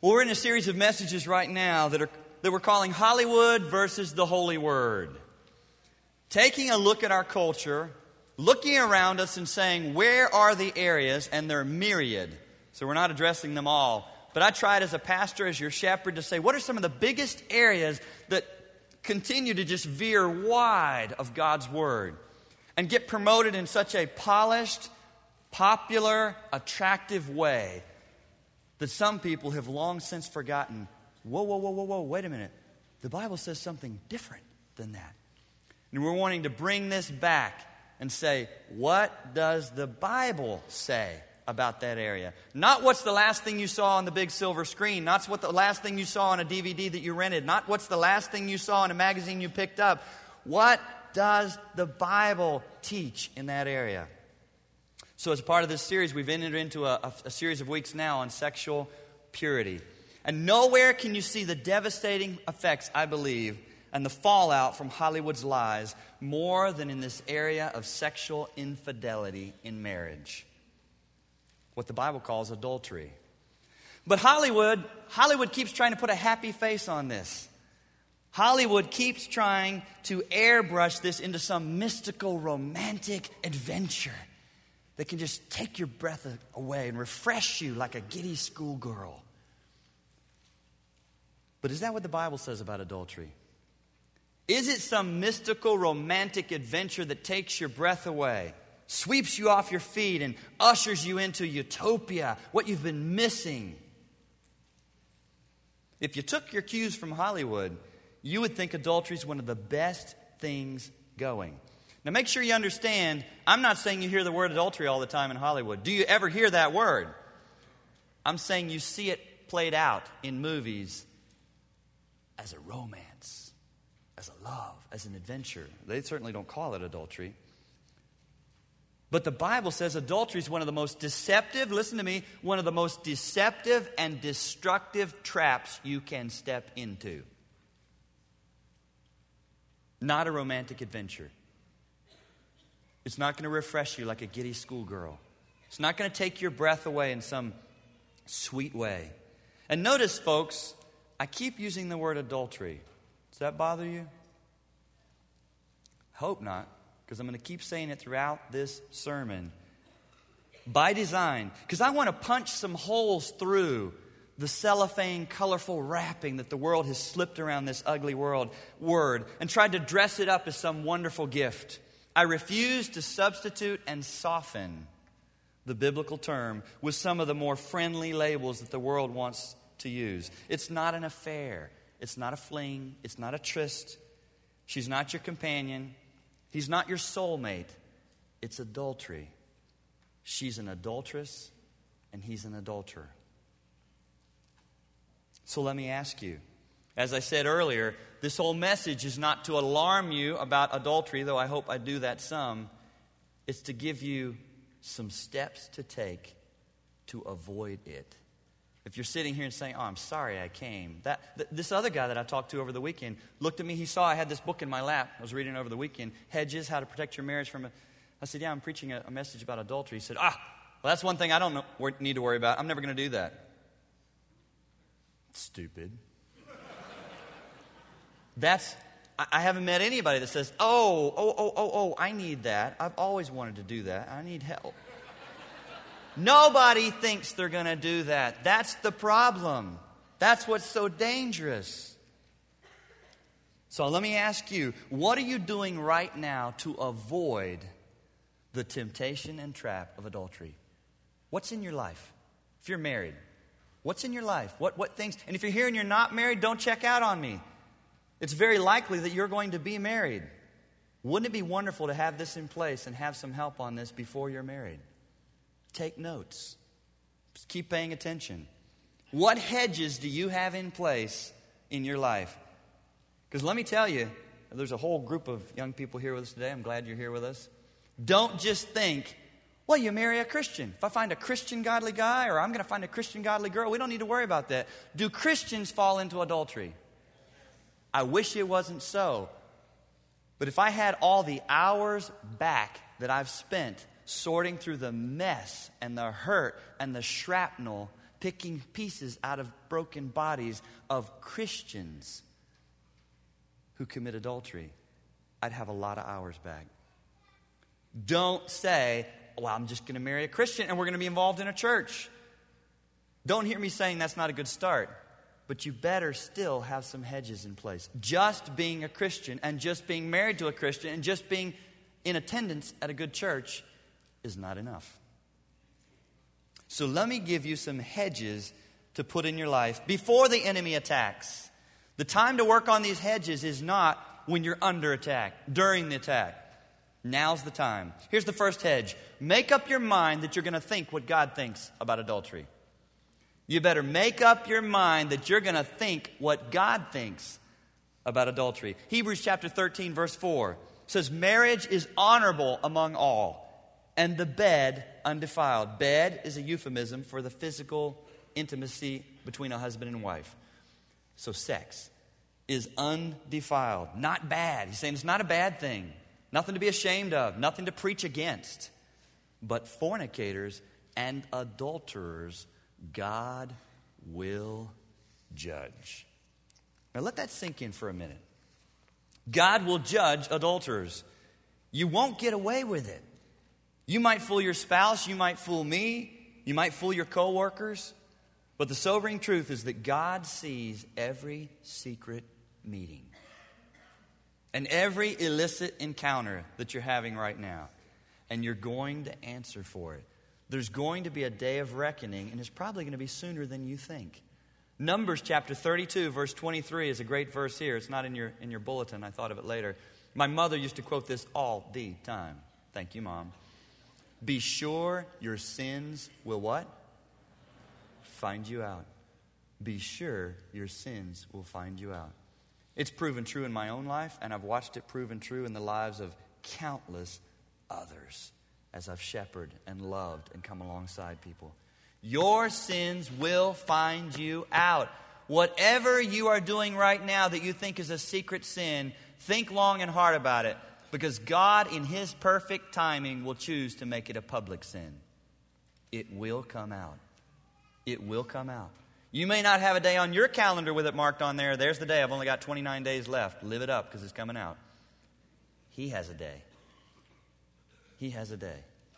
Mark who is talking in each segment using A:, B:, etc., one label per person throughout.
A: Well, we're in a series of messages right now that we're calling Hollywood versus the Holy Word. Taking a look at our culture, looking around us and saying, where are the areas? And they're myriad. So we're not addressing them all. But I tried as a pastor, as your shepherd, to say, what are some of the biggest areas that continue to just veer wide of God's Word and get promoted in such a polished, popular, attractive way that some people have long since forgotten, whoa, wait a minute. The Bible says something different than that. And we're wanting to bring this back and say, what does the Bible say about that area? Not what's the last thing you saw on the big silver screen, not what's the last thing you saw on a DVD that you rented, not what's the last thing you saw in a magazine you picked up. What does the Bible teach in that area? So as part of this series, we've entered into a series of weeks now on sexual purity. And nowhere can you see the devastating effects, I believe, and the fallout from Hollywood's lies more than in this area of sexual infidelity in marriage. What the Bible calls adultery. But Hollywood keeps trying to put a happy face on this. Hollywood keeps trying to airbrush this into some mystical, romantic adventure that can just take your breath away and refresh you like a giddy schoolgirl. But is that what the Bible says about adultery? Is it some mystical, romantic adventure that takes your breath away, sweeps you off your feet, and ushers you into utopia, what you've been missing? If you took your cues from Hollywood, you would think adultery is one of the best things going. Now make sure you understand, I'm not saying you hear the word adultery all the time in Hollywood. Do you ever hear that word? I'm saying you see it played out in movies as a romance, as a love, as an adventure. They certainly don't call it adultery. But the Bible says adultery is one of the most deceptive, listen to me, one of the most deceptive and destructive traps you can step into. Not a romantic adventure. It's not going to refresh you like a giddy schoolgirl. It's not going to take your breath away in some sweet way. And notice, folks, I keep using the word adultery. Does that bother you? I hope not, because I'm going to keep saying it throughout this sermon. By design, because I want to punch some holes through the cellophane, colorful wrapping that the world has slipped around this ugly word and tried to dress it up as some wonderful gift. I refuse to substitute and soften the biblical term with some of the more friendly labels that the world wants to use. It's not an affair. It's not a fling. It's not a tryst. She's not your companion. He's not your soulmate. It's adultery. She's an adulteress and he's an adulterer. So let me ask you, as I said earlier, this whole message is not to alarm you about adultery, though I hope I do that some. It's to give you some steps to take to avoid it. If you're sitting here and saying, oh, I'm sorry I came. This other guy that I talked to over the weekend looked at me. He saw I had this book in my lap. I was reading it over the weekend, Hedges, How to Protect Your Marriage from... I said, yeah, I'm preaching a message about adultery. He said, well, that's one thing I don't need to worry about. I'm never going to do that. Stupid. I haven't met anybody that says, I need that. I've always wanted to do that. I need help. Nobody thinks they're going to do that. That's the problem. That's what's so dangerous. So let me ask you, what are you doing right now to avoid the temptation and trap of adultery? What's in your life? If you're married, what's in your life? What things? And if you're here and you're not married, don't check out on me. It's very likely that you're going to be married. Wouldn't it be wonderful to have this in place and have some help on this before you're married? Take notes. Just keep paying attention. What hedges do you have in place in your life? Because let me tell you, there's a whole group of young people here with us today. I'm glad you're here with us. Don't just think, well, you marry a Christian. If I find a Christian godly guy or I'm going to find a Christian godly girl, we don't need to worry about that. Do Christians fall into adultery? I wish it wasn't so. But if I had all the hours back that I've spent sorting through the mess and the hurt and the shrapnel picking pieces out of broken bodies of Christians who commit adultery, I'd have a lot of hours back. Don't say, well, I'm just going to marry a Christian and we're going to be involved in a church. Don't hear me saying that's not a good start. But you better still have some hedges in place. Just being a Christian and just being married to a Christian and just being in attendance at a good church is not enough. So let me give you some hedges to put in your life before the enemy attacks. The time to work on these hedges is not when you're under attack, during the attack. Now's the time. Here's the first hedge. Make up your mind that you're going to think what God thinks about adultery. You better make up your mind that you're going to think what God thinks about adultery. Hebrews chapter 13, verse 4 says, marriage is honorable among all, and the bed undefiled. Bed is a euphemism for the physical intimacy between a husband and wife. So sex is undefiled, not bad. He's saying it's not a bad thing, nothing to be ashamed of, nothing to preach against. But fornicators and adulterers, God will judge. Now let that sink in for a minute. God will judge adulterers. You won't get away with it. You might fool your spouse, you might fool me, you might fool your coworkers, but the sobering truth is that God sees every secret meeting and every illicit encounter that you're having right now, and you're going to answer for it. There's going to be a day of reckoning, and it's probably going to be sooner than you think. Numbers chapter 32, verse 23 is a great verse here. It's not in your bulletin. I thought of it later. My mother used to quote this all the time. Thank you, Mom. Be sure your sins will what? Find you out. Be sure your sins will find you out. It's proven true in my own life, and I've watched it proven true in the lives of countless others as I've shepherded and loved and come alongside people. Your sins will find you out. Whatever you are doing right now that you think is a secret sin, think long and hard about it, because God, in His perfect timing, will choose to make it a public sin. It will come out. It will come out. You may not have a day on your calendar with it marked on there. There's the day. I've only got 29 days left. Live it up because it's coming out. He has a day. He has a day.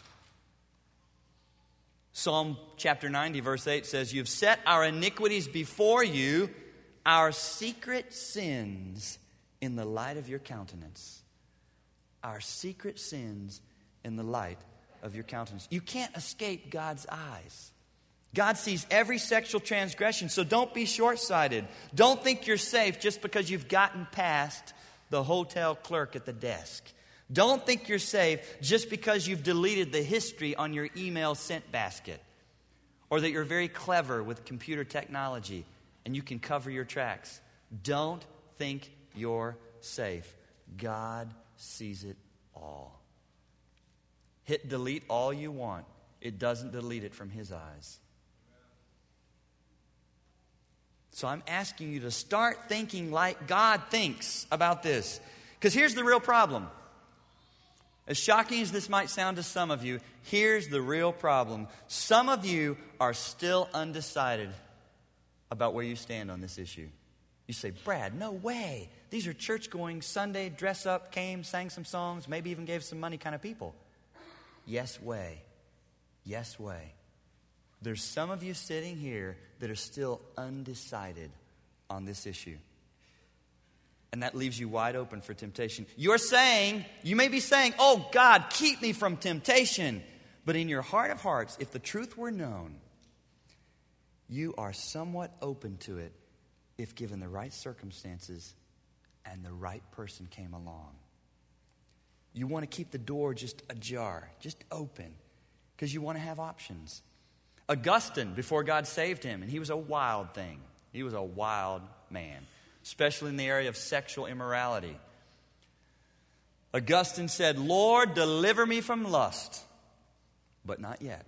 A: Psalm chapter 90, verse 8 says, you've set our iniquities before you, our secret sins in the light of your countenance. Our secret sins in the light of your countenance. You can't escape God's eyes. God sees every sexual transgression, so don't be short-sighted. Don't think you're safe just because you've gotten past the hotel clerk at the desk. Don't think you're safe just because you've deleted the history on your email sent basket, or that you're very clever with computer technology and you can cover your tracks. Don't think you're safe. God sees it all. Hit delete all you want. It doesn't delete it from His eyes. So I'm asking you to start thinking like God thinks about this. Because here's the real problem. As shocking as this might sound to some of you, here's the real problem. Some of you are still undecided about where you stand on this issue. You say, Brad, no way. These are church-going, Sunday, dress up, came, sang some songs, maybe even gave some money kind of people. Yes way. Yes way. There's some of you sitting here that are still undecided on this issue. And that leaves you wide open for temptation. You may be saying, oh God, keep me from temptation. But in your heart of hearts, if the truth were known, you are somewhat open to it if given the right circumstances and the right person came along. You want to keep the door just ajar, just open, because you want to have options. Augustine, before God saved him, and he was a wild thing. He was a wild man, especially in the area of sexual immorality. Augustine said, Lord, deliver me from lust, but not yet.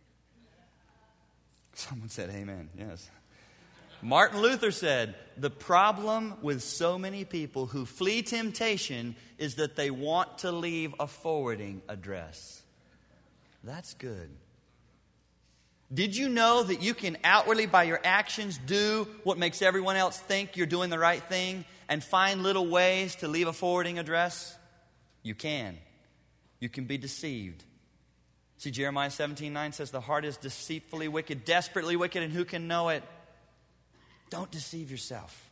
A: Someone said amen, yes. Martin Luther said, the problem with so many people who flee temptation is that they want to leave a forwarding address. That's good. Did you know that you can outwardly, by your actions, do what makes everyone else think you're doing the right thing and find little ways to leave a forwarding address? You can. You can be deceived. See, Jeremiah 17:9 says, the heart is deceitfully wicked, desperately wicked, and who can know it? Don't deceive yourself.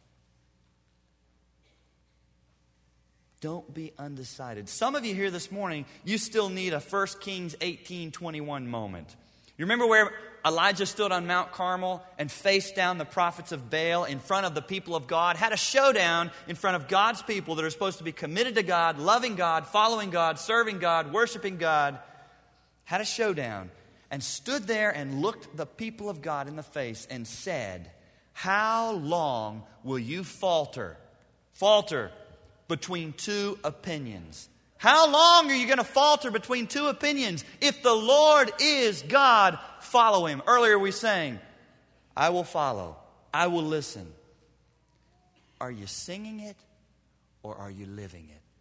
A: Don't be undecided. Some of you here this morning, you still need a 1 Kings 18:21 moment. You remember where Elijah stood on Mount Carmel and faced down the prophets of Baal in front of the people of God, had a showdown in front of God's people that are supposed to be committed to God, loving God, following God, serving God, worshiping God, had a showdown and stood there and looked the people of God in the face and said, how long will you falter between two opinions? How long are you going to falter between two opinions? If the Lord is God, follow Him. Earlier we sang, I will follow. I will listen. Are you singing it or are you living it?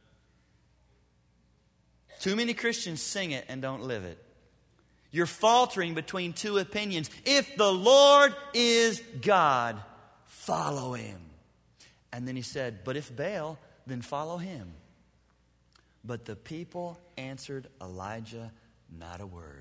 A: Too many Christians sing it and don't live it. You're faltering between two opinions. If the Lord is God, follow Him. And then he said, but if Baal, then follow him. But the people answered Elijah not a word.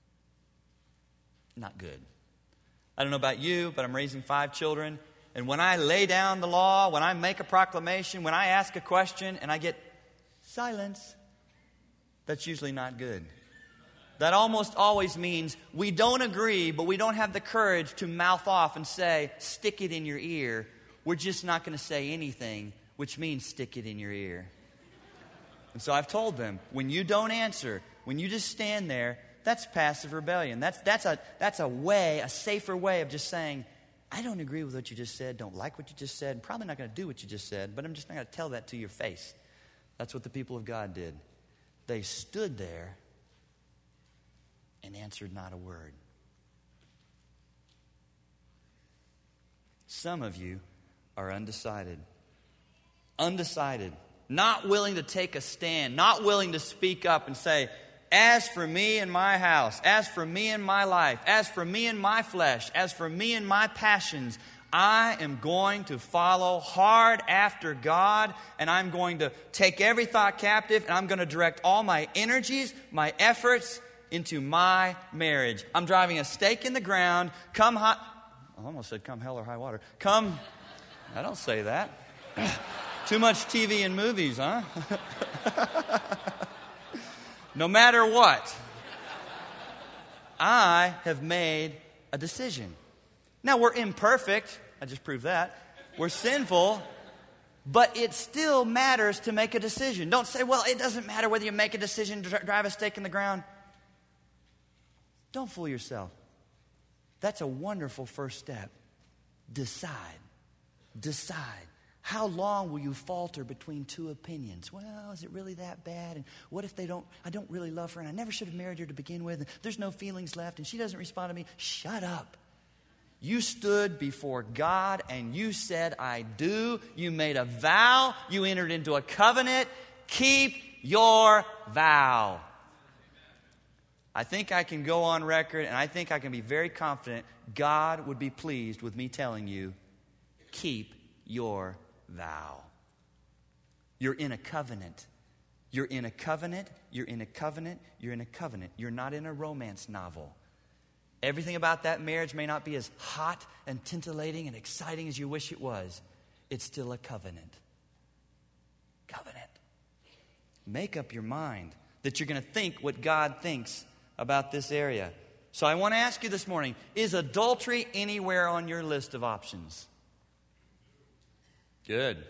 A: Not good. I don't know about you, but I'm raising 5 children. And when I lay down the law, when I make a proclamation, when I ask a question and I get silence, that's usually not good. That almost always means we don't agree, but we don't have the courage to mouth off and say, stick it in your ear. We're just not going to say anything, which means stick it in your ear. And so I've told them, when you don't answer, when you just stand there, that's passive rebellion. That's a way, a safer way of just saying, I don't agree with what you just said, don't like what you just said, and probably not going to do what you just said, but I'm just not going to tell that to your face. That's what the people of God did. They stood there and answered not a word. Some of you are undecided. Undecided. Not willing to take a stand. Not willing to speak up and say, as for me and my house, as for me and my life, as for me and my flesh, as for me and my passions, I am going to follow hard after God, and I'm going to take every thought captive, and I'm going to direct all my energies, my efforts into my marriage. I'm driving a stake in the ground. I almost said come hell or high water. I don't say that. Too much TV and movies, huh? No matter what, I have made a decision. Now, we're imperfect. I just proved that. We're sinful. But it still matters to make a decision. Don't say, well, it doesn't matter whether you make a decision to drive a stake in the ground. Don't fool yourself. That's a wonderful first step. Decide. Decide. How long will you falter between two opinions? Well, is it really that bad? And what if I don't really love her, and I never should have married her to begin with, and there's no feelings left, and she doesn't respond to me? Shut up. You stood before God and you said, I do. You made a vow. You entered into a covenant. Keep your vow. I think I can go on record, and I think I can be very confident God would be pleased with me telling you, keep your vow. You're in a covenant. You're in a covenant. You're in a covenant. You're in a covenant. You're not in a romance novel. Everything about that marriage may not be as hot and titillating and exciting as you wish it was. It's still a covenant. Covenant. Make up your mind that you're going to think what God thinks about this area. So I want to ask you this morning, is adultery anywhere on your list of options? Good.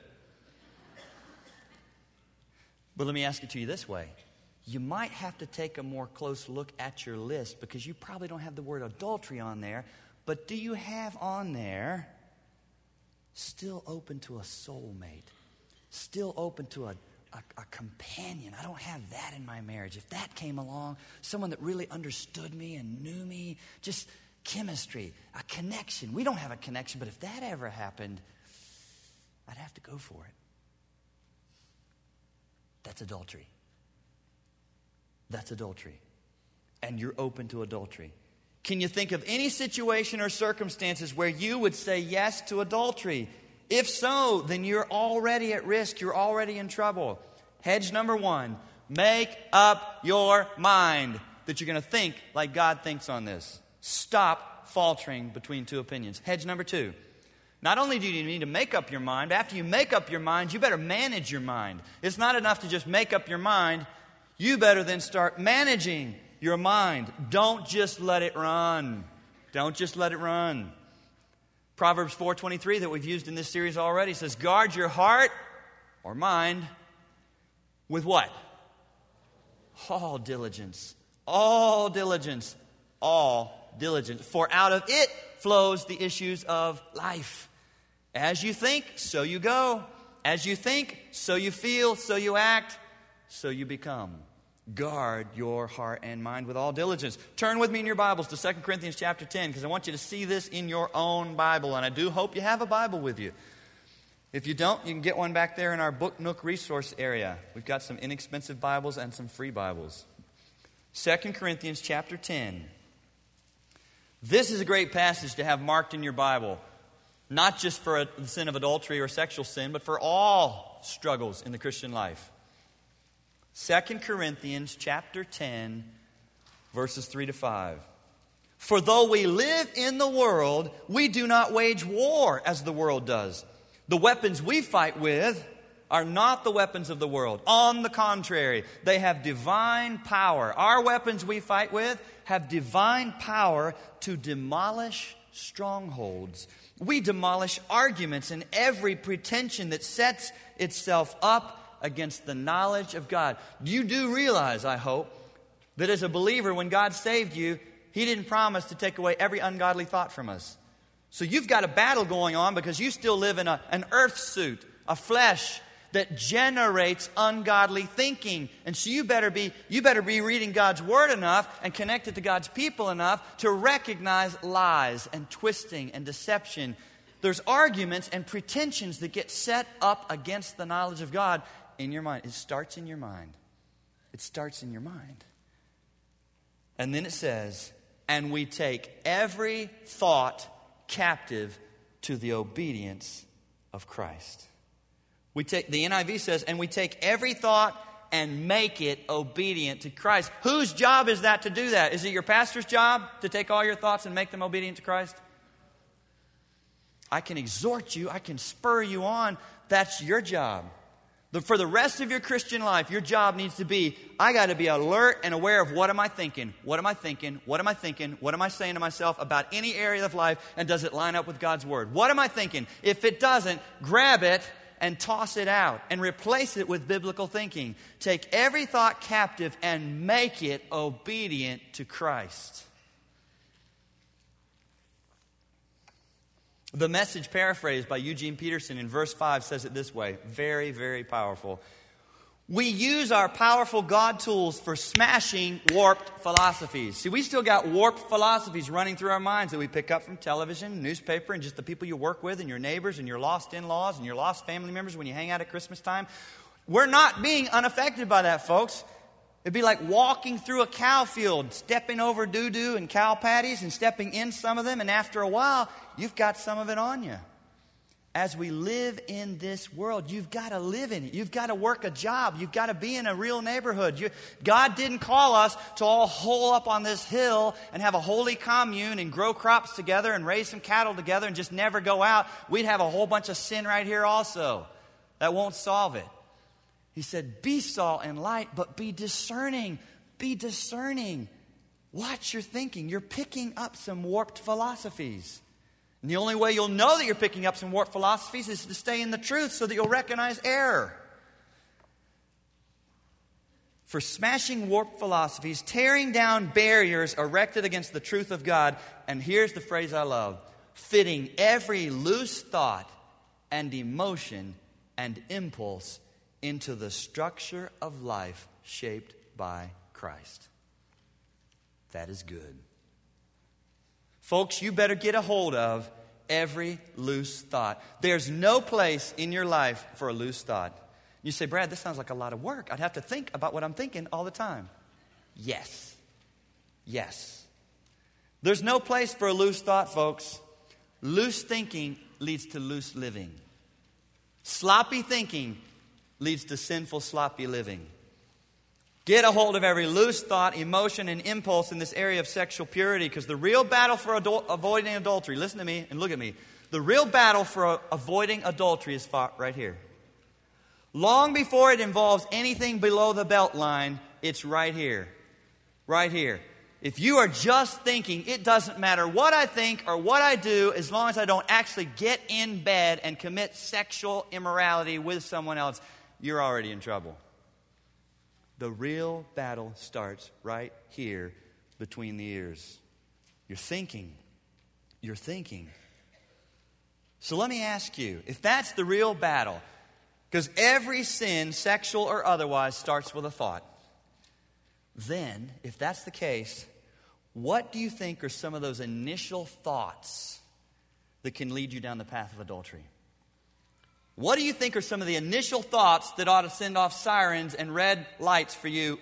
A: But let me ask it to you this way. You might have to take a more close look at your list because you probably don't have the word adultery on there. But do you have on there still open to a soulmate? Still open to a companion? I don't have that in my marriage. If that came along, someone that really understood me and knew me, just chemistry, a connection. We don't have a connection, but if that ever happened, I'd have to go for it. That's adultery. That's adultery. And you're open to adultery. Can you think of any situation or circumstances where you would say yes to adultery? If so, then you're already at risk. You're already in trouble. Hedge number 1, make up your mind that you're going to think like God thinks on this. Stop faltering between two opinions. Hedge number 2, not only do you need to make up your mind, after you make up your mind, you better manage your mind. It's not enough to just make up your mind. You better then start managing your mind. Don't just let it run. Don't just let it run. Proverbs 4:23 that we've used in this series already says, guard your heart or mind with what? All diligence. All diligence. All diligence. For out of it flows the issues of life. As you think, so you go. As you think, so you feel, so you act, so you become. Guard your heart and mind with all diligence. Turn with me in your Bibles to 2 Corinthians chapter 10, because I want you to see this in your own Bible, and I do hope you have a Bible with you. If you don't, you can get one back there in our Book Nook resource area. We've got some inexpensive Bibles and some free Bibles. 2 Corinthians chapter 10. This is a great passage to have marked in your Bible, not just for the sin of adultery or sexual sin, but for all struggles in the Christian life. 2 Corinthians chapter 10, verses 3 to 5. For though we live in the world, we do not wage war as the world does. The weapons we fight with are not the weapons of the world. On the contrary, they have divine power. Our weapons we fight with have divine power to demolish strongholds. We demolish arguments and every pretension that sets itself up against the knowledge of God. You do realize, I hope, that as a believer, when God saved you, He didn't promise to take away every ungodly thought from us. So you've got a battle going on because you still live in an earth suit, a flesh that generates ungodly thinking. And so you better be reading God's Word enough and connected to God's people enough to recognize lies and twisting and deception. There's arguments and pretensions that get set up against the knowledge of God in your mind. It starts in your mind. It starts in your mind. And then it says, and we take every thought captive to the obedience of Christ. The NIV says, and we take every thought and make it obedient to Christ. Whose job is that to do that? Is it your pastor's job to take all your thoughts and make them obedient to Christ? I can exhort you. I can spur you on. That's your job. For the rest of your Christian life, your job needs to be, I got to be alert and aware of what am I thinking? What am I thinking? What am I thinking? What am I saying to myself about any area of life? And does it line up with God's Word? What am I thinking? If it doesn't, grab it and toss it out and replace it with biblical thinking. Take every thought captive and make it obedient to Christ. The Message paraphrased by Eugene Peterson in verse 5 says it this way. Very, very powerful. We use our powerful God tools for smashing warped philosophies. See, we still got warped philosophies running through our minds that we pick up from television, newspaper, and just the people you work with and your neighbors and your lost in-laws and your lost family members when you hang out at Christmas time. We're not being unaffected by that, folks. It'd be like walking through a cow field, stepping over doo-doo and cow patties and stepping in some of them, and after a while, you've got some of it on you. As we live in this world, you've got to live in it. You've got to work a job. You've got to be in a real neighborhood. God didn't call us to all hole up on this hill and have a holy commune and grow crops together and raise some cattle together and just never go out. We'd have a whole bunch of sin right here also. That won't solve it. He said, be salt and light, but be discerning. Be discerning. Watch your thinking. You're picking up some warped philosophies. And the only way you'll know that you're picking up some warped philosophies is to stay in the truth so that you'll recognize error. For smashing warped philosophies, tearing down barriers erected against the truth of God, and here's the phrase I love, fitting every loose thought and emotion and impulse into the structure of life shaped by Christ. That is good. Folks, you better get a hold of every loose thought. There's no place in your life for a loose thought. You say, Brad, this sounds like a lot of work. I'd have to think about what I'm thinking all the time. Yes. Yes. There's no place for a loose thought, folks. Loose thinking leads to loose living. Sloppy thinking leads to sinful, sloppy living. Get a hold of every loose thought, emotion, and impulse in this area of sexual purity, because the real battle for avoiding adultery, listen to me and look at me. The real battle for avoiding adultery is fought right here. Long before it involves anything below the belt line, it's right here. Right here. If you are just thinking, it doesn't matter what I think or what I do, as long as I don't actually get in bed and commit sexual immorality with someone else, you're already in trouble. The real battle starts right here between the ears. You're thinking. You're thinking. So let me ask you, if that's the real battle, because every sin, sexual or otherwise, starts with a thought. Then, if that's the case, what do you think are some of those initial thoughts that can lead you down the path of adultery? What do you think are some of the initial thoughts that ought to send off sirens and red lights for you?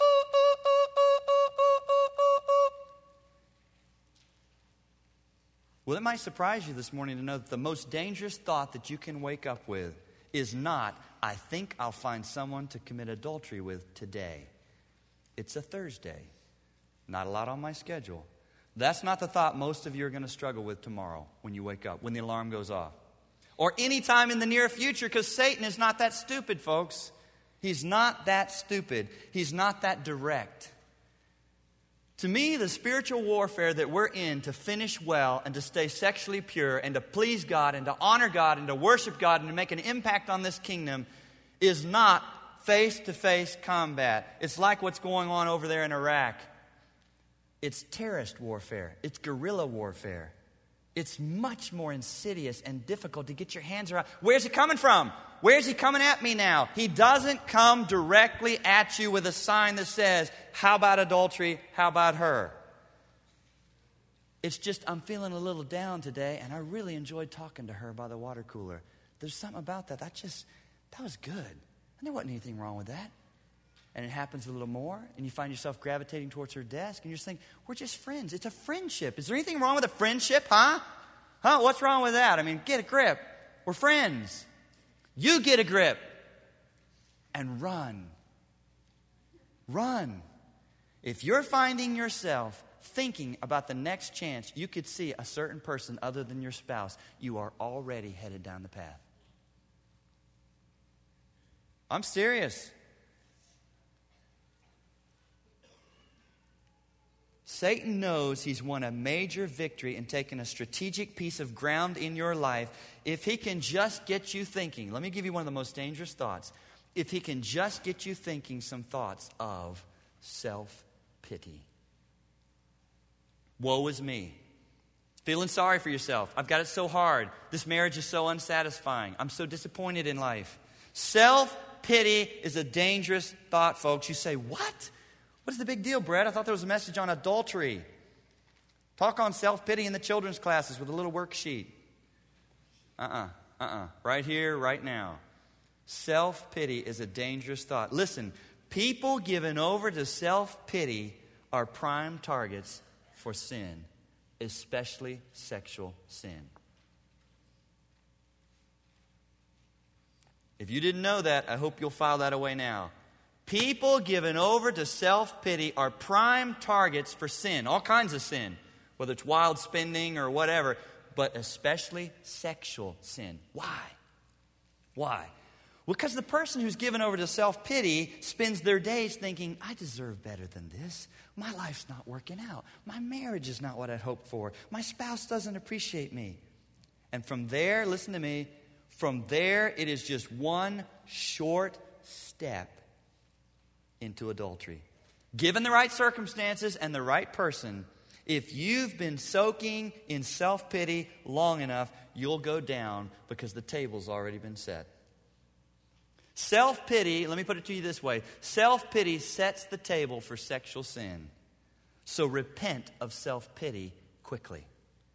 A: Well, it might surprise you this morning to know that the most dangerous thought that you can wake up with is not, I think I'll find someone to commit adultery with today. It's a Thursday. Not a lot on my schedule. That's not the thought most of you are going to struggle with tomorrow when you wake up, when the alarm goes off. Or any time in the near future, because Satan is not that stupid, folks. He's not that stupid. He's not that direct. To me, the spiritual warfare that we're in to finish well and to stay sexually pure and to please God and to honor God and to worship God and to make an impact on this kingdom is not face-to-face combat. It's like what's going on over there in Iraq. It's terrorist warfare. It's guerrilla warfare. It's much more insidious and difficult to get your hands around. Where's he coming from? Where's he coming at me now? He doesn't come directly at you with a sign that says, how about adultery? How about her? It's just, I'm feeling a little down today, and I really enjoyed talking to her by the water cooler. There's something about that. That was good. And there wasn't anything wrong with that. And it happens a little more, and you find yourself gravitating towards her desk, and you're just thinking, we're just friends. It's a friendship. Is there anything wrong with a friendship, huh? Huh? What's wrong with that? I mean, get a grip. We're friends. You get a grip. And run. Run. If you're finding yourself thinking about the next chance you could see a certain person other than your spouse, you are already headed down the path. I'm serious. Satan knows he's won a major victory in taking a strategic piece of ground in your life if he can just get you thinking. Let me give you one of the most dangerous thoughts. If he can just get you thinking some thoughts of self-pity. Woe is me. Feeling sorry for yourself. I've got it so hard. This marriage is so unsatisfying. I'm so disappointed in life. Self-pity is a dangerous thought, folks. You say, what? What's the big deal, Brett? I thought there was a message on adultery. Talk on self-pity in the children's classes with a little worksheet. Right here, right now. Self-pity is a dangerous thought. Listen, people given over to self-pity are prime targets for sin, especially sexual sin. If you didn't know that, I hope you'll file that away now. People given over to self-pity are prime targets for sin, all kinds of sin, whether it's wild spending or whatever, but especially sexual sin. Why? Why? Well, because the person who's given over to self-pity spends their days thinking, I deserve better than this. My life's not working out. My marriage is not what I'd hoped for. My spouse doesn't appreciate me. And from there, listen to me, from there it is just one short step into adultery. Given the right circumstances and the right person, if you've been soaking in self-pity long enough, you'll go down because the table's already been set. Self-pity, let me put it to you this way. Self-pity sets the table for sexual sin. So repent of self-pity quickly.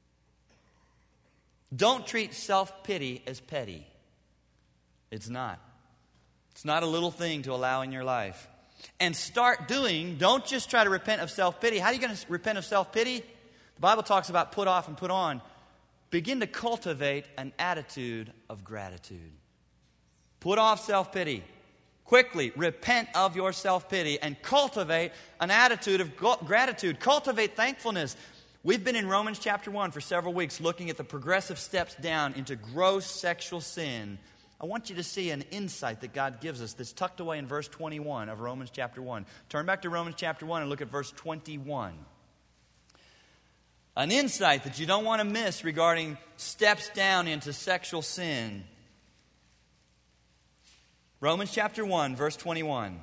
A: Don't treat self-pity as petty. It's not. It's not a little thing to allow in your life. And start doing, don't just try to repent of self-pity. How are you going to repent of self-pity? The The Bible talks about put off and put on. Begin to cultivate an attitude of gratitude. Put off self-pity. Quickly repent of your self-pity and cultivate an attitude of gratitude. Cultivate thankfulness. We've been in Romans chapter 1 for several weeks looking at the progressive steps down into gross sexual sin. I want you to see an insight that God gives us that's tucked away in verse 21 of Romans chapter 1. Turn back to Romans chapter 1 and look at verse 21. An insight that you don't want to miss regarding steps down into sexual sin. Romans chapter 1, verse 21.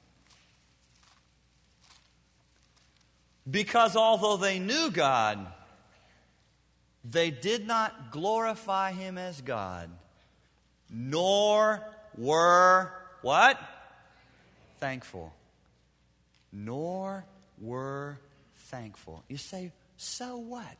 A: Because although they knew God, they did not glorify Him as God, nor were, what? Thankful. Nor were thankful. You say, so what?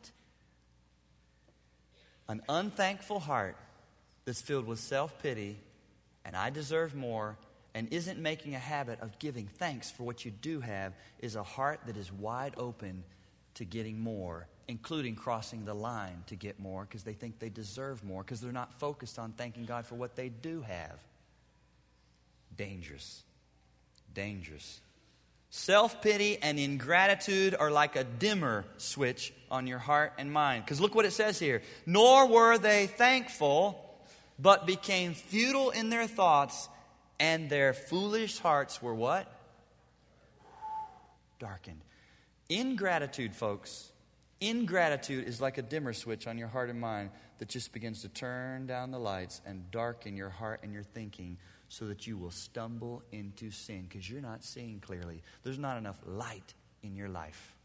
A: An unthankful heart that's filled with self-pity and I deserve more and isn't making a habit of giving thanks for what you do have is a heart that is wide open to getting more, including crossing the line to get more because they think they deserve more because they're not focused on thanking God for what they do have. Dangerous. Dangerous. Self-pity and ingratitude are like a dimmer switch on your heart and mind. Because look what it says here. Nor were they thankful, but became futile in their thoughts, and their foolish hearts were what? Darkened. Ingratitude, folks. Ingratitude is like a dimmer switch on your heart and mind that just begins to turn down the lights and darken your heart and your thinking so that you will stumble into sin because you're not seeing clearly. There's not enough light in your life.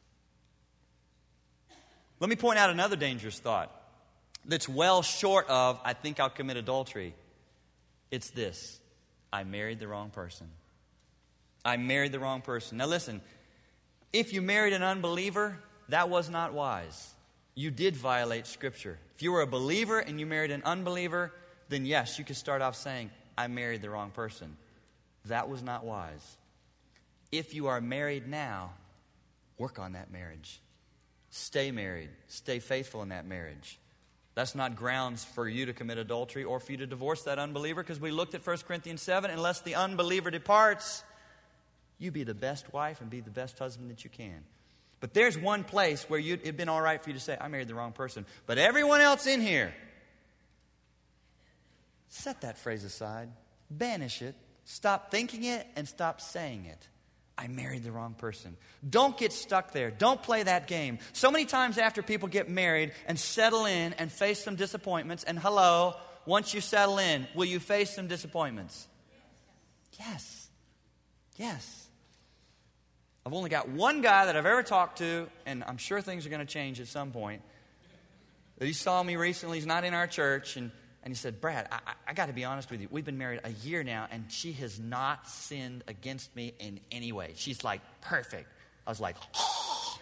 A: Let me point out another dangerous thought that's well short of, I think I'll commit adultery. It's this: I married the wrong person. I married the wrong person. Now listen, if you married an unbeliever, that was not wise. You did violate Scripture. If you were a believer and you married an unbeliever, then yes, you could start off saying, I married the wrong person. That was not wise. If you are married now, work on that marriage. Stay married. Stay faithful in that marriage. That's not grounds for you to commit adultery or for you to divorce that unbeliever, because we looked at 1 Corinthians 7, unless the unbeliever departs, you be the best wife and be the best husband that you can. But there's one place where it'd been all right for you to say, I married the wrong person. But everyone else in here, set that phrase aside. Banish it. Stop thinking it and stop saying it. I married the wrong person. Don't get stuck there. Don't play that game. So many times after people get married and settle in and face some disappointments, and hello, once you settle in, will you face some disappointments? Yes. Yes. I've only got one guy that I've ever talked to, and I'm sure things are going to change at some point. He saw me recently. He's not in our church, and he said, Brad, I got to be honest with you. We've been married a year now, and she has not sinned against me in any way. She's like perfect. I was like, oh.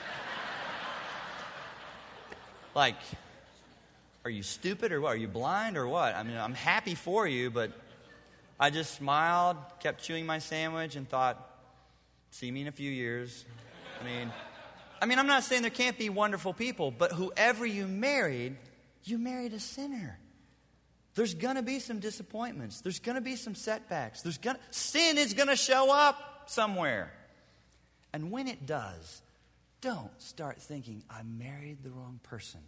A: Like, are you stupid or what? Are you blind or what? I mean, I'm happy for you, but I just smiled, kept chewing my sandwich, and thought, see me in a few years. I mean, I'm not saying there can't be wonderful people, but whoever you married a sinner. There's going to be some disappointments. There's going to be some setbacks. Sin is going to show up somewhere. And when it does, don't start thinking, I married the wrong person.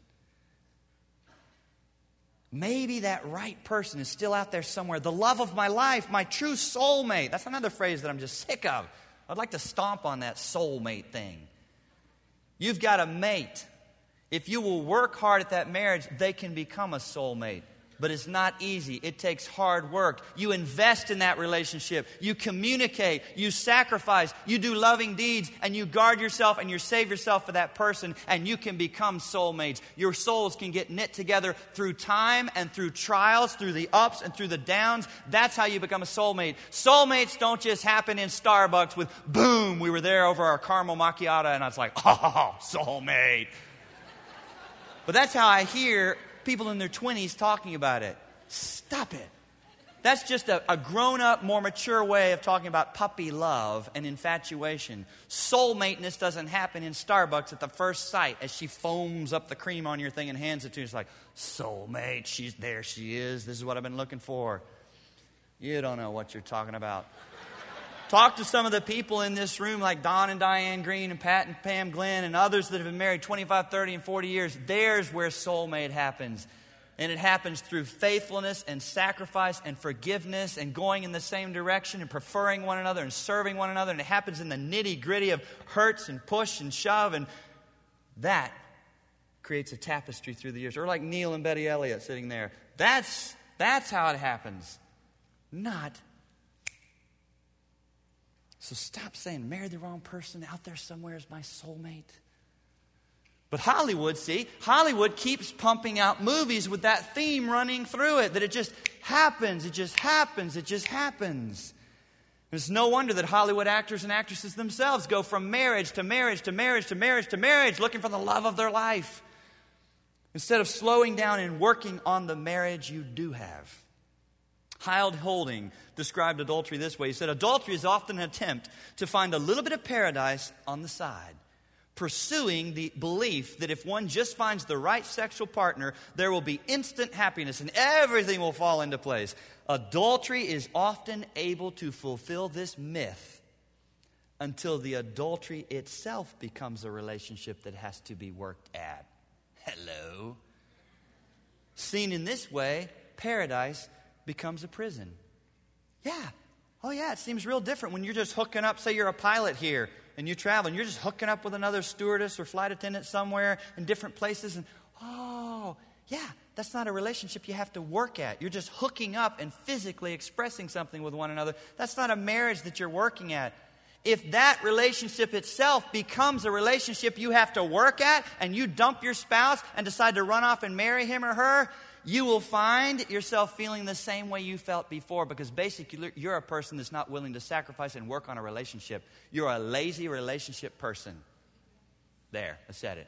A: Maybe that right person is still out there somewhere. The love of my life, my true soulmate. That's another phrase that I'm just sick of. I'd like to stomp on that soulmate thing. You've got a mate. If you will work hard at that marriage, they can become a soulmate. But it's not easy. It takes hard work. You invest in that relationship. You communicate. You sacrifice. You do loving deeds. And you guard yourself and you save yourself for that person. And you can become soulmates. Your souls can get knit together through time and through trials, through the ups and through the downs. That's how you become a soulmate. Soulmates don't just happen in Starbucks with, boom, we were there over our caramel macchiato. And I was like, oh, soulmate. But that's how I hear people in their 20s talking about it. Stop it. That's just a grown-up, more mature way of talking about puppy love and infatuation. Soulmateness doesn't happen in Starbucks at the first sight as she foams up the cream on your thing and hands it to you. It's like, soulmate, there she is. This is what I've been looking for. You don't know what you're talking about. Talk to some of the people in this room like Don and Diane Green and Pat and Pam Glenn and others that have been married 25, 30, and 40 years. There's where soulmate happens. And it happens through faithfulness and sacrifice and forgiveness and going in the same direction and preferring one another and serving one another. And it happens in the nitty-gritty of hurts and push and shove. And that creates a tapestry through the years. Or like Neil and Betty Elliott sitting there. That's how it happens. Not. So stop saying, married the wrong person out there somewhere is my soulmate. But Hollywood keeps pumping out movies with that theme running through it, that it just happens, it just happens, it just happens. It's no wonder that Hollywood actors and actresses themselves go from marriage to marriage to marriage to marriage to marriage, looking for the love of their life, instead of slowing down and working on the marriage you do have. Hyle Holding described adultery this way. He said, adultery is often an attempt to find a little bit of paradise on the side, pursuing the belief that if one just finds the right sexual partner, there will be instant happiness and everything will fall into place. Adultery is often able to fulfill this myth until the adultery itself becomes a relationship that has to be worked at. Hello. Seen in this way, paradise becomes a prison. Yeah. Oh yeah, it seems real different when you're just hooking up. Say you're a pilot here and you travel and you're just hooking up with another stewardess or flight attendant somewhere in different places. And oh, yeah, that's not a relationship you have to work at. You're just hooking up and physically expressing something with one another. That's not a marriage that you're working at. If that relationship itself becomes a relationship you have to work at and you dump your spouse and decide to run off and marry him or her, you will find yourself feeling the same way you felt before, because basically you're a person that's not willing to sacrifice and work on a relationship. You're a lazy relationship person. There, I said it.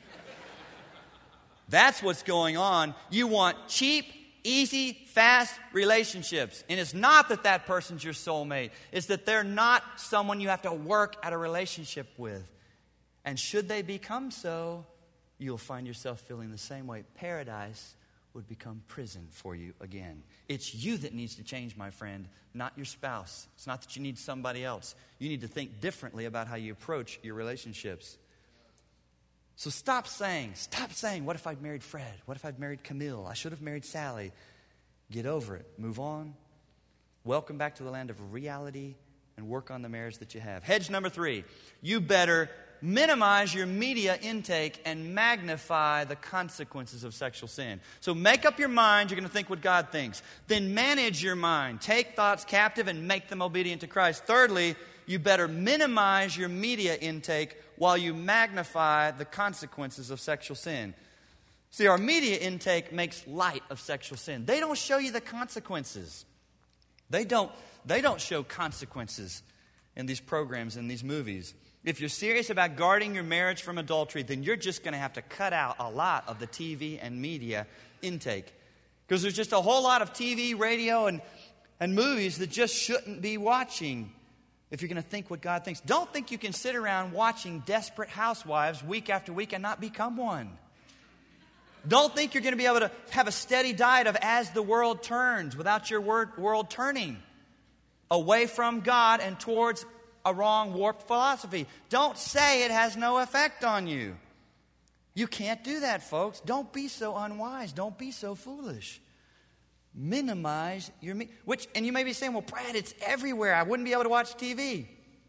A: That's what's going on. You want cheap, easy, fast relationships. And it's not that that person's your soulmate. It's that they're not someone you have to work at a relationship with. And should they become so, you'll find yourself feeling the same way. Paradise would become prison for you again. It's you that needs to change, my friend, not your spouse. It's not that you need somebody else. You need to think differently about how you approach your relationships. So stop saying, what if I'd married Fred? What if I'd married Camille? I should have married Sally. Get over it. Move on. Welcome back to the land of reality and work on the marriage that you have. Hedge number 3, you better minimize your media intake and magnify the consequences of sexual sin. So make up your mind you're going to think what God thinks. Then manage your mind. Take thoughts captive and make them obedient to Christ. Thirdly, you better minimize your media intake while you magnify the consequences of sexual sin. See, our media intake makes light of sexual sin. They don't show you the consequences. They don't show consequences in these programs, in these movies. If you're serious about guarding your marriage from adultery, then you're just going to have to cut out a lot of the TV and media intake. Because there's just a whole lot of TV, radio, and movies that just shouldn't be watching if you're going to think what God thinks. Don't think you can sit around watching Desperate Housewives week after week and not become one. Don't think you're going to be able to have a steady diet of As the World Turns without your world turning away from God and towards a wrong, warped philosophy. Don't say it has no effect on you. You can't do that, folks. Don't be so unwise. Don't be so foolish. Minimize your and you may be saying, well, Brad, it's everywhere. I wouldn't be able to watch TV.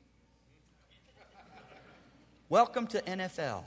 A: Welcome to NFL.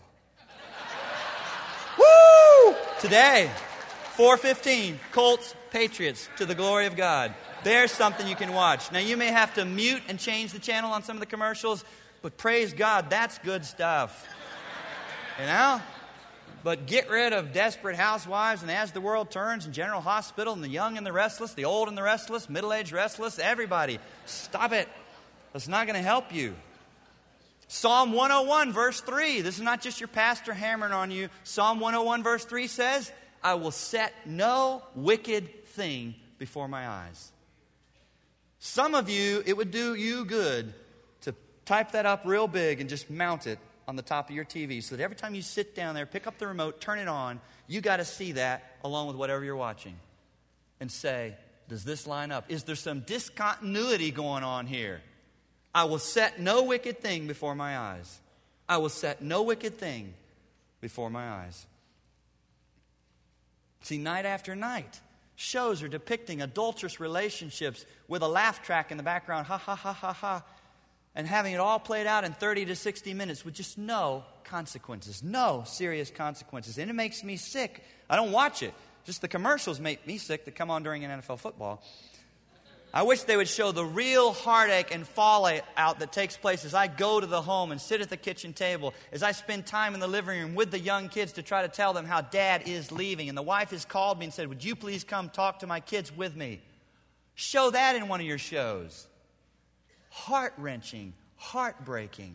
A: Woo! Today, 4:15, Colts, Patriots, to the glory of God. There's something you can watch. Now, you may have to mute and change the channel on some of the commercials, but praise God, that's good stuff. You know? But get rid of Desperate Housewives and As the World Turns and General Hospital and The Young and the Restless, The Old and the Restless, Middle-Aged Restless, everybody. Stop it. That's not going to help you. Psalm 101, verse 3. This is not just your pastor hammering on you. Psalm 101, verse 3 says, I will set no wicked thing before my eyes. Some of you, it would do you good to type that up real big and just mount it on the top of your TV so that every time you sit down there, pick up the remote, turn it on, you got to see that along with whatever you're watching and say, does this line up? Is there some discontinuity going on here? I will set no wicked thing before my eyes. I will set no wicked thing before my eyes. See, night after night, shows are depicting adulterous relationships with a laugh track in the background, ha, ha, ha, ha, ha, and having it all played out in 30 to 60 minutes with just no consequences, no serious consequences. And it makes me sick. I don't watch it. Just the commercials make me sick that come on during an NFL football. I wish they would show the real heartache and fallout that takes place as I go to the home and sit at the kitchen table, as I spend time in the living room with the young kids to try to tell them how dad is leaving. And the wife has called me and said, would you please come talk to my kids with me? Show that in one of your shows. Heart-wrenching, heartbreaking.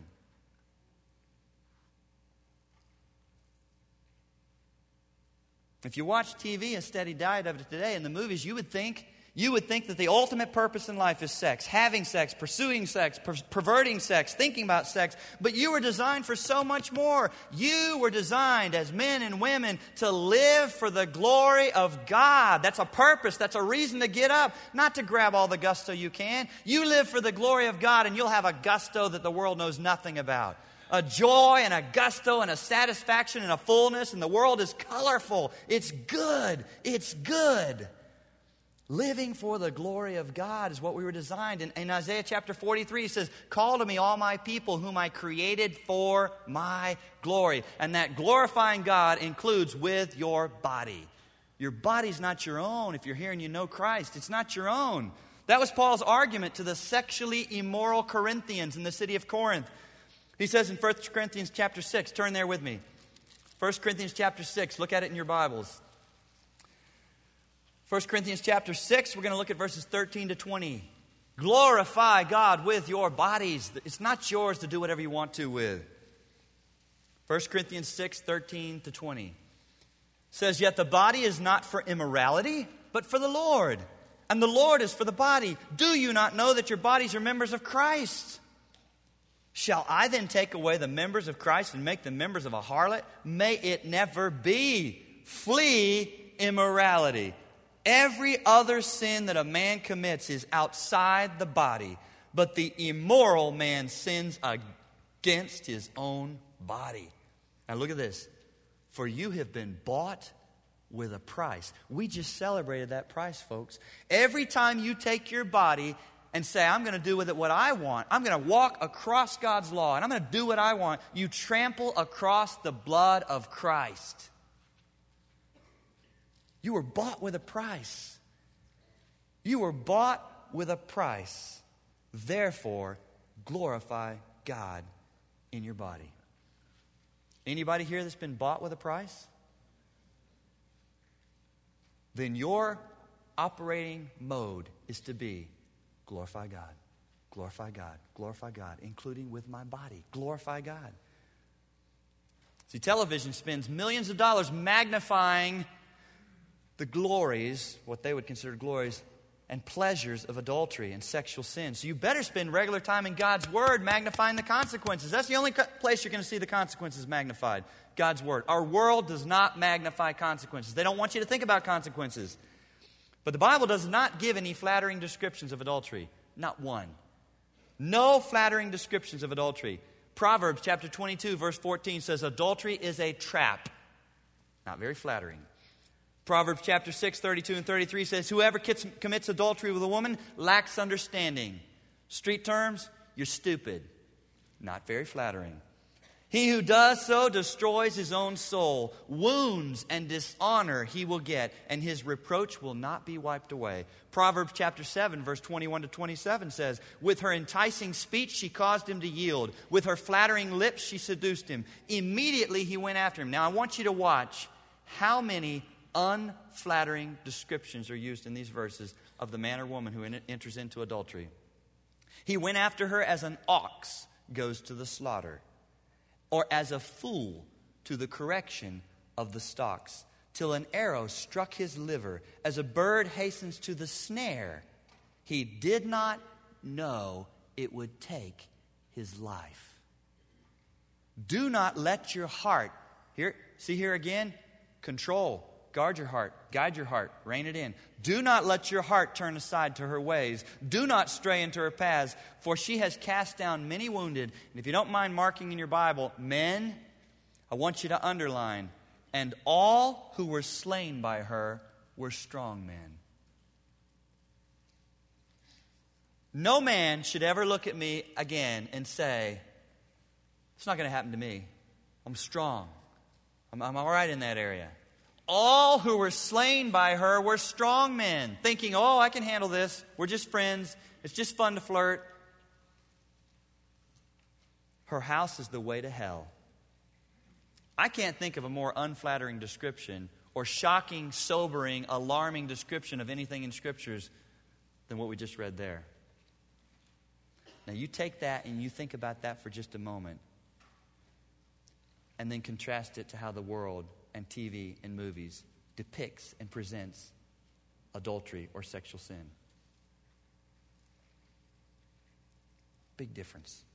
A: If you watch TV, a steady diet of it today, in the movies, you would think that the ultimate purpose in life is sex, having sex, pursuing sex, perverting sex, thinking about sex. But you were designed for so much more. You were designed as men and women to live for the glory of God. That's a purpose. That's a reason to get up, not to grab all the gusto you can. You live for the glory of God, and you'll have a gusto that the world knows nothing about. A joy and a gusto and a satisfaction and a fullness, and the world is colorful. It's good. It's good. Living for the glory of God is what we were designed. In Isaiah chapter 43, it says, call to me all my people whom I created for my glory. And that glorifying God includes with your body. Your body's not your own. If you're here and you know Christ, it's not your own. That was Paul's argument to the sexually immoral Corinthians in the city of Corinth. He says in 1 Corinthians chapter 6, turn there with me. 1 Corinthians chapter 6, look at it in your Bibles. 1 Corinthians chapter 6, we're going to look at verses 13 to 20. Glorify God with your bodies. It's not yours to do whatever you want to with. 1 Corinthians 6, 13 to 20. Says, yet the body is not for immorality, but for the Lord. And the Lord is for the body. Do you not know that your bodies are members of Christ? Shall I then take away the members of Christ and make them members of a harlot? May it never be. Flee immorality. Every other sin that a man commits is outside the body, but the immoral man sins against his own body. Now look at this. For you have been bought with a price. We just celebrated that price, folks. Every time you take your body and say, I'm going to do with it what I want, I'm going to walk across God's law, and I'm going to do what I want, you trample across the blood of Christ. You were bought with a price. You were bought with a price. Therefore, glorify God in your body. Anybody here that's been bought with a price? Then your operating mode is to be glorify God, glorify God, glorify God, including with my body. Glorify God. See, television spends millions of dollars magnifying the glories, what they would consider glories, and pleasures of adultery and sexual sin. So you better spend regular time in God's Word magnifying the consequences. That's the only place you're going to see the consequences magnified. God's Word. Our world does not magnify consequences. They don't want you to think about consequences. But the Bible does not give any flattering descriptions of adultery. Not one. No flattering descriptions of adultery. Proverbs chapter 22 verse 14 says adultery is a trap. Not very flattering. Proverbs chapter 6, 32 and 33 says, whoever commits adultery with a woman lacks understanding. Street terms, you're stupid. Not very flattering. He who does so destroys his own soul. Wounds and dishonor he will get, and his reproach will not be wiped away. Proverbs chapter 7, verse 21 to 27 says, with her enticing speech she caused him to yield. With her flattering lips she seduced him. Immediately he went after him. Now I want you to watch how many unflattering descriptions are used in these verses of the man or woman who enters into adultery. He went after her as an ox goes to the slaughter, or as a fool to the correction of the stocks, till an arrow struck his liver, as a bird hastens to the snare, He did not know it would take his life. Do not let your heart, see here again, control, guard your heart, guide your heart, rein it in. Do not let your heart turn aside to her ways. Do not stray into her paths, for she has cast down many wounded. And if you don't mind marking in your Bible, men, I want you to underline, and all who were slain by her were strong men. No man should ever look at me again and say, it's not going to happen to me. I'm strong. I'm all right in that area. All who were slain by her were strong men, thinking, oh, I can handle this. We're just friends. It's just fun to flirt. Her house is the way to hell. I can't think of a more unflattering description or shocking, sobering, alarming description of anything in Scriptures than what we just read there. Now you take that and you think about that for just a moment, and then contrast it to how the world and TV and movies depicts and presents adultery or sexual sin. Big difference.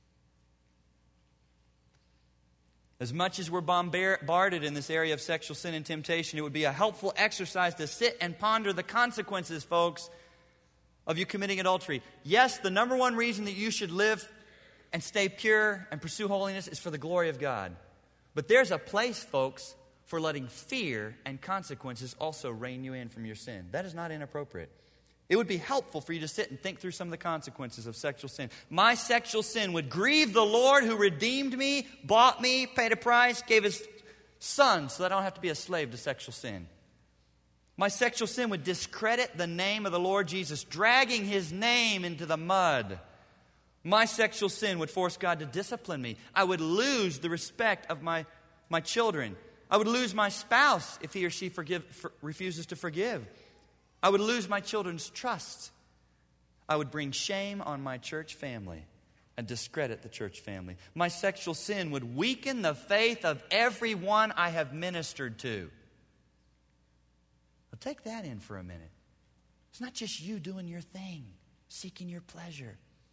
A: As much as we're bombarded in this area of sexual sin and temptation, it would be a helpful exercise to sit and ponder the consequences, folks, of you committing adultery. Yes, the number one reason that you should live and stay pure and pursue holiness is for the glory of God. But there's a place, folks, for letting fear and consequences also rein you in from your sin. That is not inappropriate. It would be helpful for you to sit and think through some of the consequences of sexual sin. My sexual sin would grieve the Lord who redeemed me, bought me, paid a price, gave his Son so that I don't have to be a slave to sexual sin. My sexual sin would discredit the name of the Lord Jesus, dragging his name into the mud. My sexual sin would force God to discipline me. I would lose the respect of my children. I would lose my spouse if he or she refuses to forgive. I would lose my children's trust. I would bring shame on my church family and discredit the church family. My sexual sin would weaken the faith of everyone I have ministered to. Well, take that in for a minute. It's not just you doing your thing, seeking your pleasure.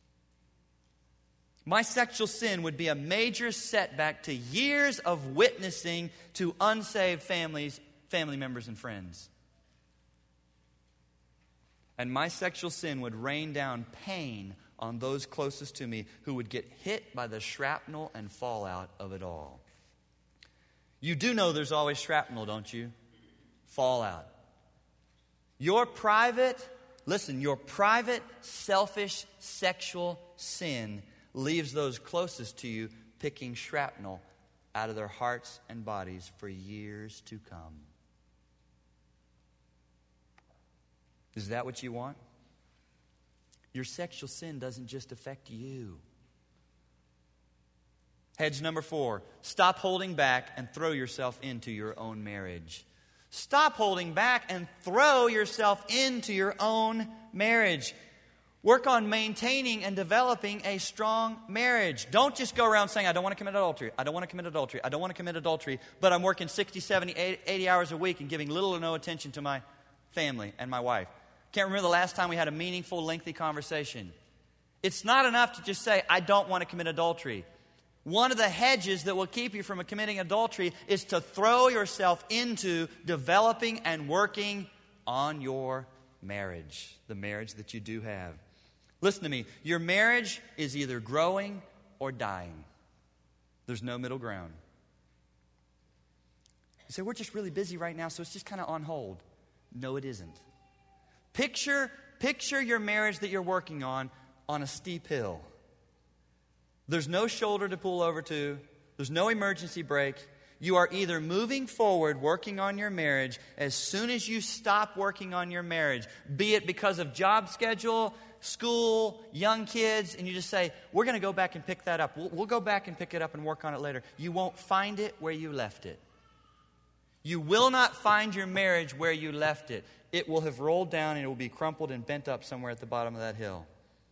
A: My sexual sin would be a major setback to years of witnessing to unsaved family members and friends. And my sexual sin would rain down pain on those closest to me who would get hit by the shrapnel and fallout of it all. You do know there's always shrapnel, don't you? Fallout. Your private, selfish sexual sin leaves those closest to you picking shrapnel out of their hearts and bodies for years to come. Is that what you want? Your sexual sin doesn't just affect you. Hedge number 4, stop holding back and throw yourself into your own marriage. Stop holding back and throw yourself into your own marriage. Work on maintaining and developing a strong marriage. Don't just go around saying, I don't want to commit adultery. I don't want to commit adultery. I don't want to commit adultery. But I'm working 60, 70, 80 hours a week and giving little or no attention to my family and my wife. Can't remember the last time we had a meaningful, lengthy conversation. It's not enough to just say, I don't want to commit adultery. One of the hedges that will keep you from committing adultery is to throw yourself into developing and working on your marriage, the marriage that you do have. Listen to me. Your marriage is either growing or dying. There's no middle ground. You say, we're just really busy right now, so it's just kind of on hold. No, it isn't. Picture your marriage that you're working on a steep hill. There's no shoulder to pull over to. There's no emergency brake. You are either moving forward, working on your marriage, as soon as you stop working on your marriage, be it because of job schedule, school, young kids, and you just say, we're going to go back and pick that up. We'll go back and pick it up and work on it later. You won't find it where you left it. You will not find your marriage where you left it. It will have rolled down and it will be crumpled and bent up somewhere at the bottom of that hill.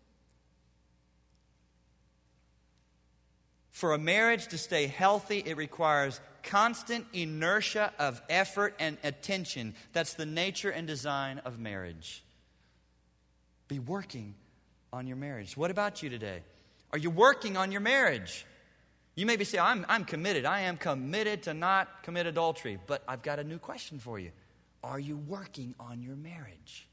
A: For a marriage to stay healthy, it requires constant inertia of effort and attention. That's the nature and design of marriage. Be working on your marriage. What about you today? Are you working on your marriage? You may be saying, I'm committed. I am committed to not commit adultery. But I've got a new question for you. Are you working on your marriage?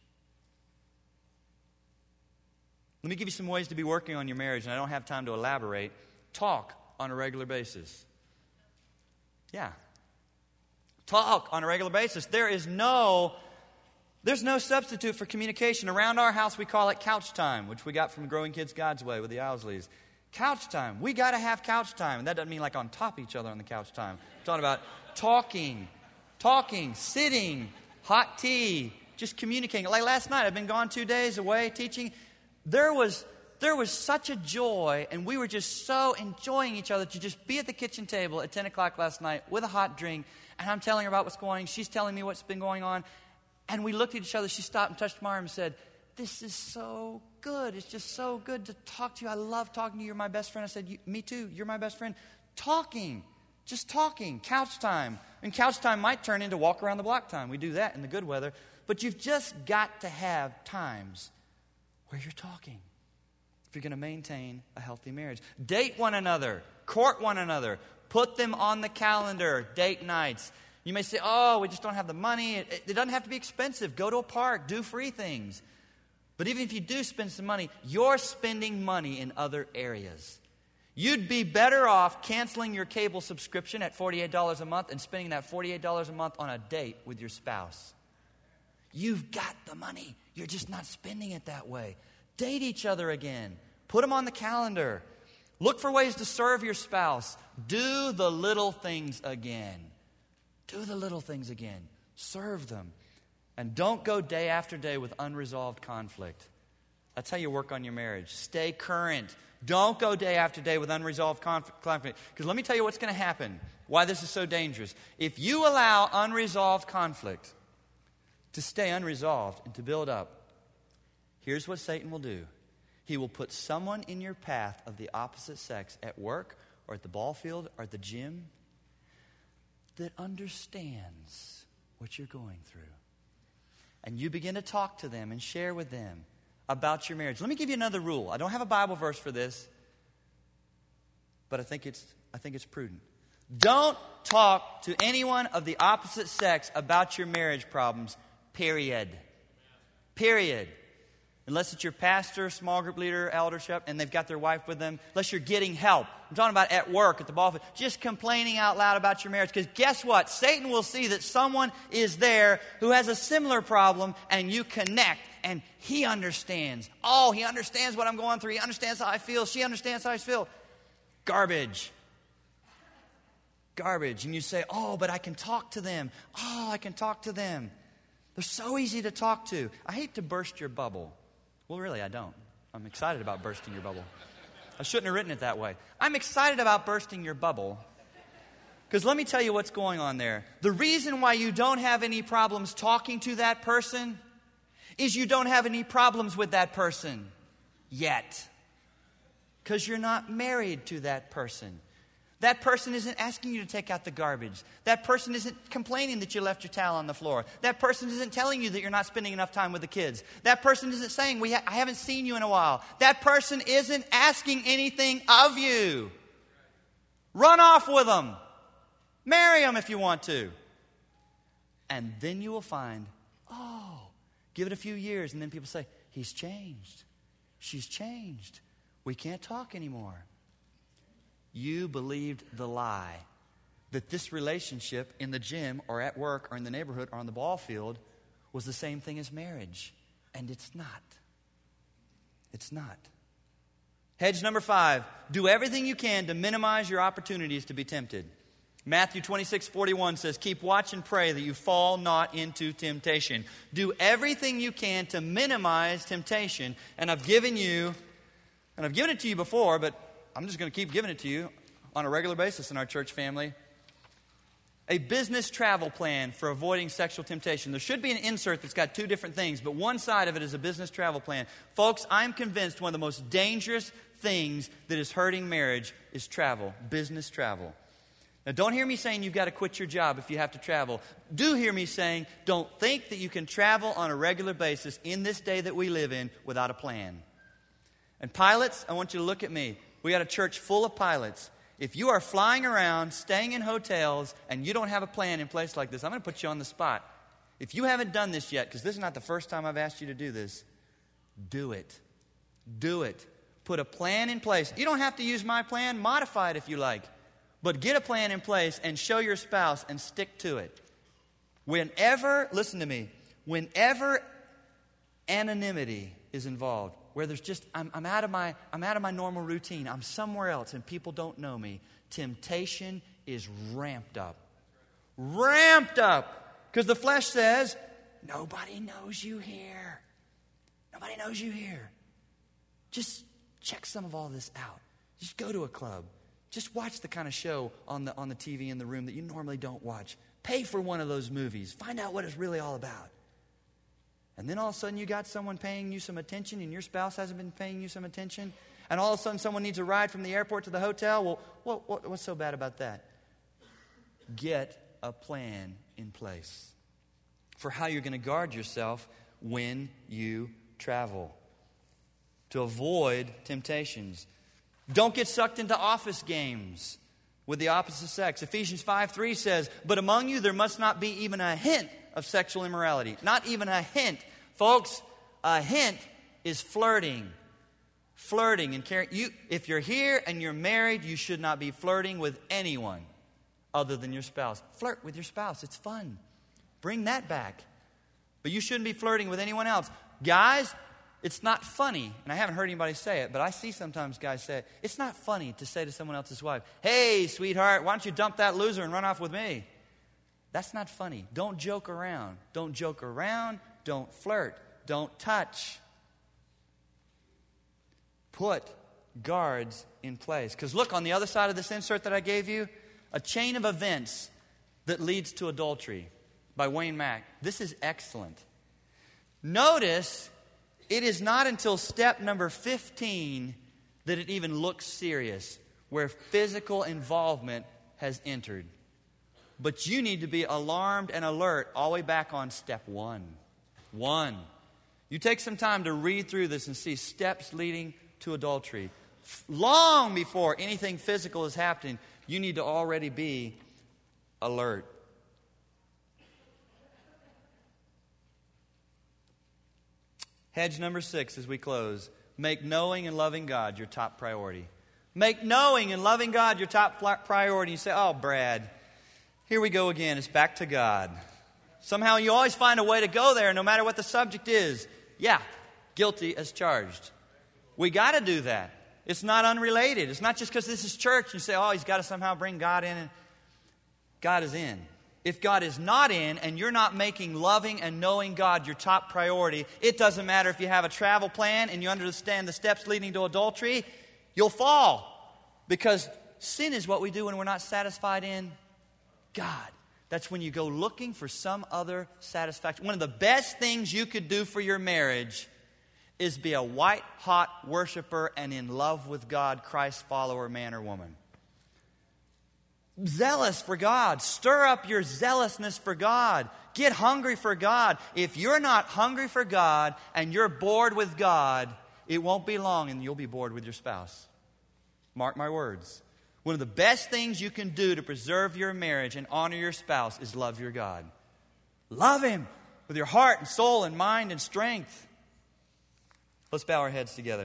A: Let me give you some ways to be working on your marriage, and I don't have time to elaborate. Talk on a regular basis. Yeah. Talk on a regular basis. There's no substitute for communication. Around our house, we call it couch time, which we got from Growing Kids God's Way with the Owsleys. Couch time. We got to have couch time. And that doesn't mean like on top of each other on the couch time. I'm talking about talking, sitting, hot tea, just communicating. Like last night, I've been gone 2 days away teaching. There was such a joy, and we were just so enjoying each other to just be at the kitchen table at 10 o'clock last night with a hot drink, and I'm telling her about what's going on. She's telling me what's been going on, and we looked at each other. She stopped and touched my arm and said, "This is so good. It's just so good to talk to you. I love talking to you. You're my best friend." I said, "Me too. You're my best friend." Talking. Just talking. Couch time. And couch time might turn into walk around the block time. We do that in the good weather. But you've just got to have times where you're talking if you're going to maintain a healthy marriage. Date one another. Court one another. Put them on the calendar. Date nights. You may say, "Oh, we just don't have the money." It doesn't have to be expensive. Go to a park. Do free things. But even if you do spend some money, you're spending money in other areas. You'd be better off canceling your cable subscription at $48 a month and spending that $48 a month on a date with your spouse. You've got the money. You're just not spending it that way. Date each other again. Put them on the calendar. Look for ways to serve your spouse. Do the little things again. Do the little things again. Serve them. And don't go day after day with unresolved conflict. That's how you work on your marriage. Stay current. Don't go day after day with unresolved conflict. Because let me tell you what's going to happen, why this is so dangerous. If you allow unresolved conflict to stay unresolved and to build up, here's what Satan will do. He will put someone in your path of the opposite sex at work or at the ball field or at the gym that understands what you're going through. And you begin to talk to them and share with them about your marriage. Let me give you another rule. I don't have a Bible verse for this, but I think it's prudent. Don't talk to anyone of the opposite sex about your marriage problems, period. Period. Unless it's your pastor, small group leader, eldership, and they've got their wife with them. Unless you're getting help. I'm talking about at work, at the ball field. Just complaining out loud about your marriage. Because guess what? Satan will see that someone is there who has a similar problem, and you connect, and he understands. Oh, he understands what I'm going through. He understands how I feel. She understands how I feel. Garbage. And you say, "Oh, but I can talk to them. Oh, I can talk to them." They're so easy to talk to. I hate to burst your bubble. Well, really, I don't. I'm excited about bursting your bubble. I shouldn't have written it that way. I'm excited about bursting your bubble because let me tell you what's going on there. The reason why you don't have any problems talking to that person is you don't have any problems with that person yet because you're not married to that person. That person isn't asking you to take out the garbage. That person isn't complaining that you left your towel on the floor. That person isn't telling you that you're not spending enough time with the kids. That person isn't saying, I haven't seen you in a while. That person isn't asking anything of you. Run off with them. Marry them if you want to. And then you will find, give it a few years, and then people say, "He's changed. She's changed. We can't talk anymore." You believed the lie that this relationship in the gym or at work or in the neighborhood or on the ball field was the same thing as marriage. And it's not. It's not. Hedge number 5, do everything you can to minimize your opportunities to be tempted. Matthew 26:41 says, "Keep watch and pray that you fall not into temptation." Do everything you can to minimize temptation. And I've given it to you before, but I'm just going to keep giving it to you on a regular basis in our church family. A business travel plan for avoiding sexual temptation. There should be an insert that's got 2 different things, but one side of it is a business travel plan. Folks, I'm convinced one of the most dangerous things that is hurting marriage is travel, business travel. Now, don't hear me saying you've got to quit your job if you have to travel. Do hear me saying, don't think that you can travel on a regular basis in this day that we live in without a plan. And pilots, I want you to look at me. We got a church full of pilots. If you are flying around, staying in hotels, and you don't have a plan in place like this, I'm going to put you on the spot. If you haven't done this yet, because this is not the first time I've asked you to do this, do it. Do it. Put a plan in place. You don't have to use my plan. Modify it if you like. But get a plan in place and show your spouse and stick to it. Whenever, listen to me, whenever anonymity is involved, where there's just, I'm out of my normal routine, I'm somewhere else and people don't know me, temptation is ramped up. Ramped up. Because the flesh says, nobody knows you here. Nobody knows you here. Just check some of all this out. Just go to a club. Just watch the kind of show on the TV in the room that you normally don't watch. Pay for one of those movies. Find out what it's really all about. And then all of a sudden you got someone paying you some attention and your spouse hasn't been paying you some attention. And all of a sudden someone needs a ride from the airport to the hotel. Well, what's so bad about that? Get a plan in place for how you're going to guard yourself when you travel to avoid temptations. Don't get sucked into office games with the opposite sex. Ephesians 5:3 says, but among you there must not be even a hint of sexual immorality. Not even a hint. Folks, a hint is flirting. Flirting and caring. If you're here and you're married, you should not be flirting with anyone other than your spouse. Flirt with your spouse. It's fun. Bring that back. But you shouldn't be flirting with anyone else. Guys, it's not funny, and I haven't heard anybody say it, but I see sometimes guys say it. It's not funny to say to someone else's wife, hey, sweetheart, why don't you dump that loser and run off with me? That's not funny. Don't joke around. Don't joke around. Don't flirt. Don't touch. Put guards in place. Because look, on the other side of this insert that I gave you, a chain of events that leads to adultery by Wayne Mack. This is excellent. Notice, it is not until step number 15 that it even looks serious, where physical involvement has entered. But you need to be alarmed and alert all the way back on step 1. You take some time to read through this and see steps leading to adultery. Long before anything physical is happening, you need to already be alert. Hedge number 6 as we close. Make knowing and loving God your top priority. Make knowing and loving God your top priority. You say, oh, Brad, here we go again. It's back to God. Somehow you always find a way to go there no matter what the subject is. Yeah, guilty as charged. We got to do that. It's not unrelated. It's not just because this is church. You say, oh, he's got to somehow bring God in. God is in. If God is not in and you're not making loving and knowing God your top priority, it doesn't matter if you have a travel plan and you understand the steps leading to adultery, you'll fall. Because sin is what we do when we're not satisfied in God. That's when you go looking for some other satisfaction. One of the best things you could do for your marriage is be a white-hot worshiper and in love with God, Christ follower, man or woman. Zealous for God. Stir up your zealousness for God. Get hungry for God. If you're not hungry for God and you're bored with God, it won't be long and you'll be bored with your spouse. Mark my words. One of the best things you can do to preserve your marriage and honor your spouse is love your God. Love Him with your heart and soul and mind and strength. Let's bow our heads together.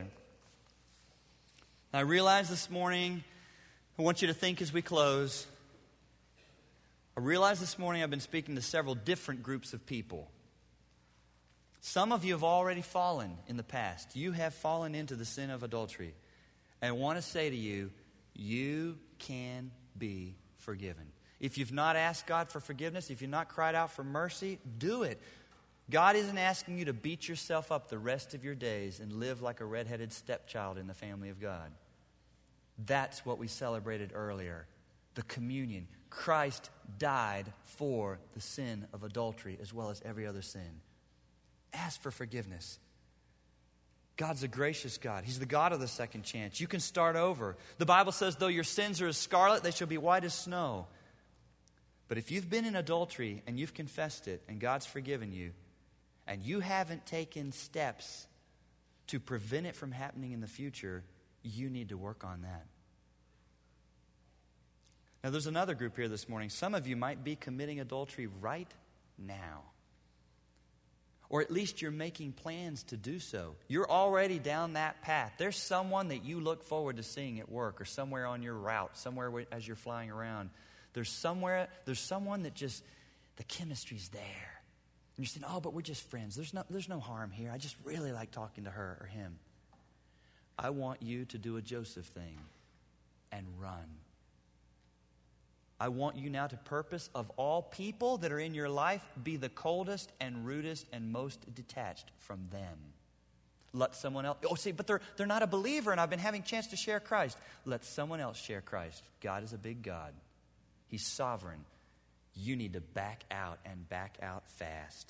A: I realize this morning, I want you to think as we close. I realize this morning I've been speaking to several different groups of people. Some of you have already fallen in the past. You have fallen into the sin of adultery. And I want to say to you, you can be forgiven. If you've not asked God for forgiveness, if you've not cried out for mercy, do it. God isn't asking you to beat yourself up the rest of your days and live like a redheaded stepchild in the family of God. That's what we celebrated earlier. The communion. Christ died for the sin of adultery as well as every other sin. Ask for forgiveness. God's a gracious God. He's the God of the second chance. You can start over. The Bible says, though your sins are as scarlet, they shall be white as snow. But if you've been in adultery and you've confessed it and God's forgiven you, and you haven't taken steps to prevent it from happening in the future, you need to work on that. Now, there's another group here this morning. Some of you might be committing adultery right now. Or at least you're making plans to do so. You're already down that path. There's someone that you look forward to seeing at work or somewhere on your route, somewhere as you're flying around. There's someone that just, the chemistry's there. And you're saying, oh, but we're just friends. There's no harm here. I just really like talking to her or him. I want you to do a Joseph thing and run. I want you now to purpose, of all people that are in your life, be the coldest and rudest and most detached from them. Let someone else, but they're not a believer and I've been having a chance to share Christ. Let someone else share Christ. God is a big God. He's sovereign. You need to back out and back out fast.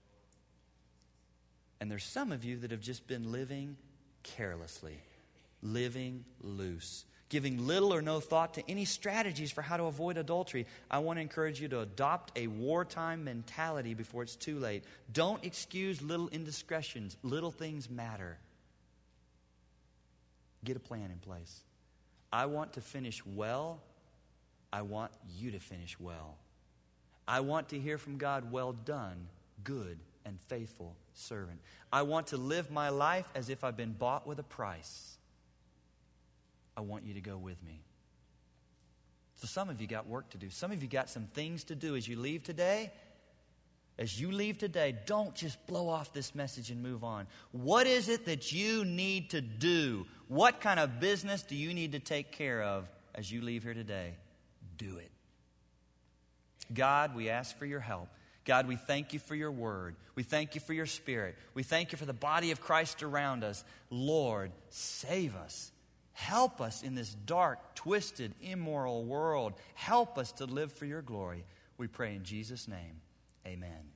A: And there's some of you that have just been living carelessly, living loose, giving little or no thought to any strategies for how to avoid adultery. I want to encourage you to adopt a wartime mentality before it's too late. Don't excuse little indiscretions. Little things matter. Get a plan in place. I want to finish well. I want you to finish well. I want to hear from God, well done, good and faithful servant. I want to live my life as if I've been bought with a price. I want you to go with me. So some of you got work to do. Some of you got some things to do as you leave today. As you leave today, don't just blow off this message and move on. What is it that you need to do? What kind of business do you need to take care of as you leave here today? Do it. God, we ask for your help. God, we thank you for your word. We thank you for your spirit. We thank you for the body of Christ around us. Lord, save us. Help us in this dark, twisted, immoral world. Help us to live for your glory. We pray in Jesus' name. Amen.